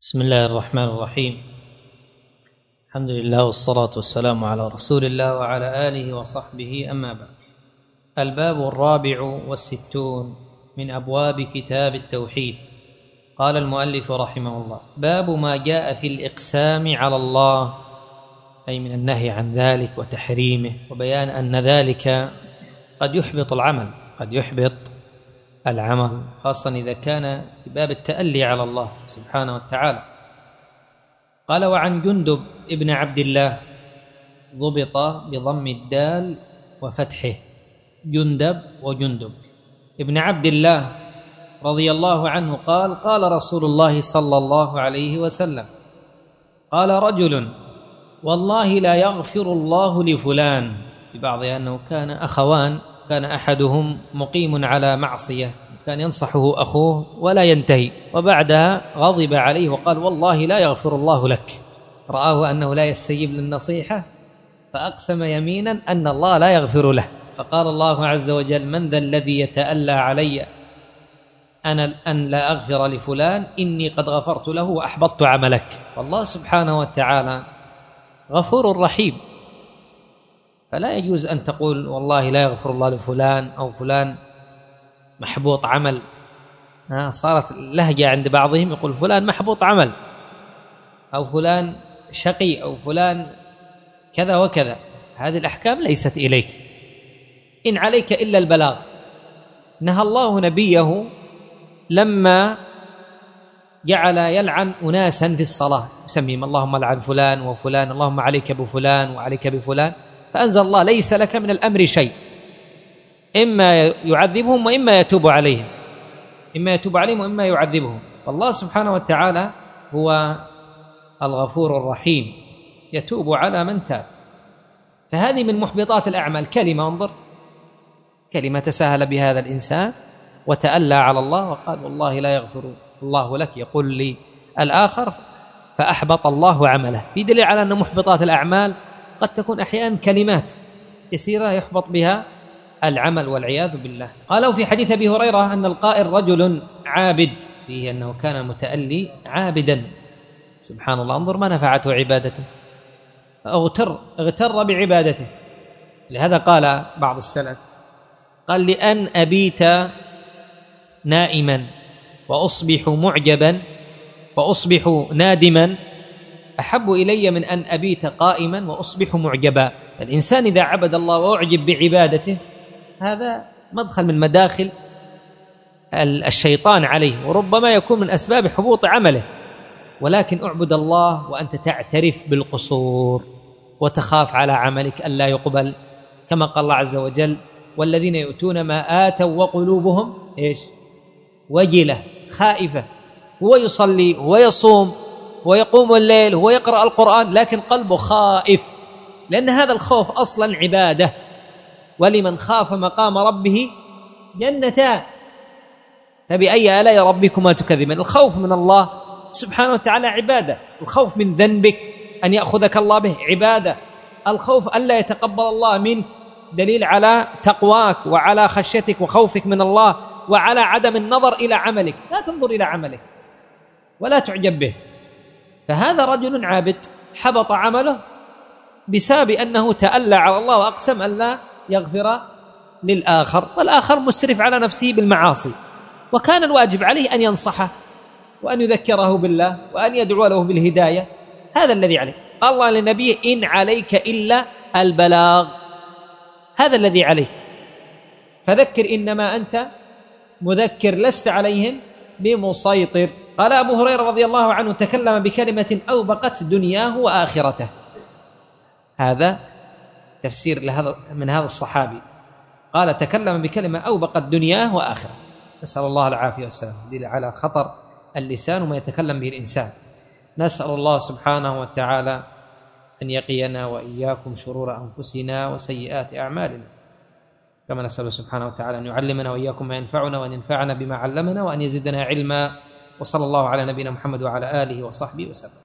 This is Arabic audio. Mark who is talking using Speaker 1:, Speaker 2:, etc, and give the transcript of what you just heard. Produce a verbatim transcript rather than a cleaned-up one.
Speaker 1: بسم الله الرحمن الرحيم. الحمد لله والصلاة والسلام على رسول الله وعلى آله وصحبه، أما بعد. الباب الرابع والستون من أبواب كتاب التوحيد. قال المؤلف رحمه الله: باب ما جاء في الإقسام على الله، أي من النهي عن ذلك وتحريمه، وبيان أن ذلك قد يحبط العمل قد يحبط العمل خاصة إذا كان في باب التألي على الله سبحانه وتعالى. قال: وعن جندب ابن عبد الله، ضبط بضم الدال وفتحه، جندب وجندب ابن عبد الله رضي الله عنه قال: قال رسول الله صلى الله عليه وسلم: قال رجل: والله لا يغفر الله لفلان، في بعض أنه كان أخوان، كان أحدهم مقيم على معصية، كان ينصحه أخوه ولا ينتهي، وبعدها غضب عليه وقال: والله لا يغفر الله لك. رآه أنه لا يستجيب للنصيحة فأقسم يمينا أن الله لا يغفر له، فقال الله عز وجل: من ذا الذي يتألى علي أنا أن لا أغفر لفلان؟ إني قد غفرت له وأحبطت عملك. والله سبحانه وتعالى غفور رحيم، فلا يجوز أن تقول والله لا يغفر الله لفلان أو فلان محبوط عمل. ها صارت لهجة عند بعضهم يقول فلان محبوط عمل، أو فلان شقي، أو فلان كذا وكذا. هذه الأحكام ليست إليك، إن عليك إلا البلاغ. نهى الله نبيه لما جعل يلعن أناسا في الصلاة، يسميهم اللهم لعن فلان وفلان، اللهم عليك بفلان وعليك بفلان، فأنزل الله: ليس لك من الأمر شيء، إما يعذبهم وإما يتوب عليهم، إما يتوب عليهم وإما يعذبهم. والله سبحانه وتعالى هو الغفور الرحيم، يتوب على من تاب. فهذه من محبطات الأعمال، كلمة، انظر، كلمة تساهل بهذا الإنسان وتألى على الله وقال والله لا يغفر الله لك، يقول لي الآخر، فأحبط الله عمله. في دليل على أن محبطات الأعمال قد تكون أحيانا كلمات يسيرة يحبط بها العمل والعياذ بالله. قالوا في حديث أبي هريرة أن القائل رجل عابد، فيه أنه كان متألي عابدا، سبحان الله، انظر ما نفعته عبادته، اغتر اغتر بعبادته. لهذا قال بعض السلف، قال: لأن أبيت نائما وأصبح معجبا وأصبح نادما أحب إلي من أن أبيت قائما وأصبح معجبا. الإنسان إذا عبد الله وأعجب بعبادته، هذا مدخل من مداخل الشيطان عليه، وربما يكون من أسباب حبوط عمله. ولكن اعبد الله وأنت تعترف بالقصور وتخاف على عملك ألا يقبل، كما قال الله عز وجل: والذين يؤتون ما آتوا وقلوبهم إيش؟ وجلة، خائفة. هو يصلي ويصوم ويقوم الليل ويقرأ القرآن، لكن قلبه خائف، لأن هذا الخوف أصلا عبادة. ولمن خاف مقام ربه جنتان، فبأي آلاء ربكما تكذبان. الخوف من الله سبحانه وتعالى عبادة، الخوف من ذنبك أن يأخذك الله به عبادة، الخوف ألا يتقبل الله منك دليل على تقواك وعلى خشيتك وخوفك من الله وعلى عدم النظر إلى عملك. لا تنظر إلى عملك ولا تعجب به. فهذا رجل عابد حبط عمله بسبب أنه تألى على الله وأقسم أن لا يغفر للآخر، والآخر مسرف على نفسه بالمعاصي، وكان الواجب عليه أن ينصحه وأن يذكره بالله وأن يدعو له بالهداية. هذا الذي عليه. قال الله لنبيه: إن عليك إلا البلاغ، هذا الذي عليك، فذكر إنما أنت مذكر لست عليهم بمسيطر. قال أبو هريرة رضي الله عنه: تكلم بكلمة أوبقت دنياه وآخرته. هذا تفسير لهذا من هذا الصحابي، قال: تكلم بكلمة أوبقت دنياه وآخرته. نسأل الله العافية والسلام. دل على خطر اللسان وما يتكلم به الإنسان. نسأل الله سبحانه وتعالى أن يقينا وإياكم شرور أنفسنا وسيئات أعمالنا، كما نسأل سبحانه وتعالى أن يعلمنا وإياكم ما ينفعنا، وأن ينفعنا بما علمنا، وأن يزدنا علما. وصلى الله على نبينا محمد وعلى آله وصحبه وسلم.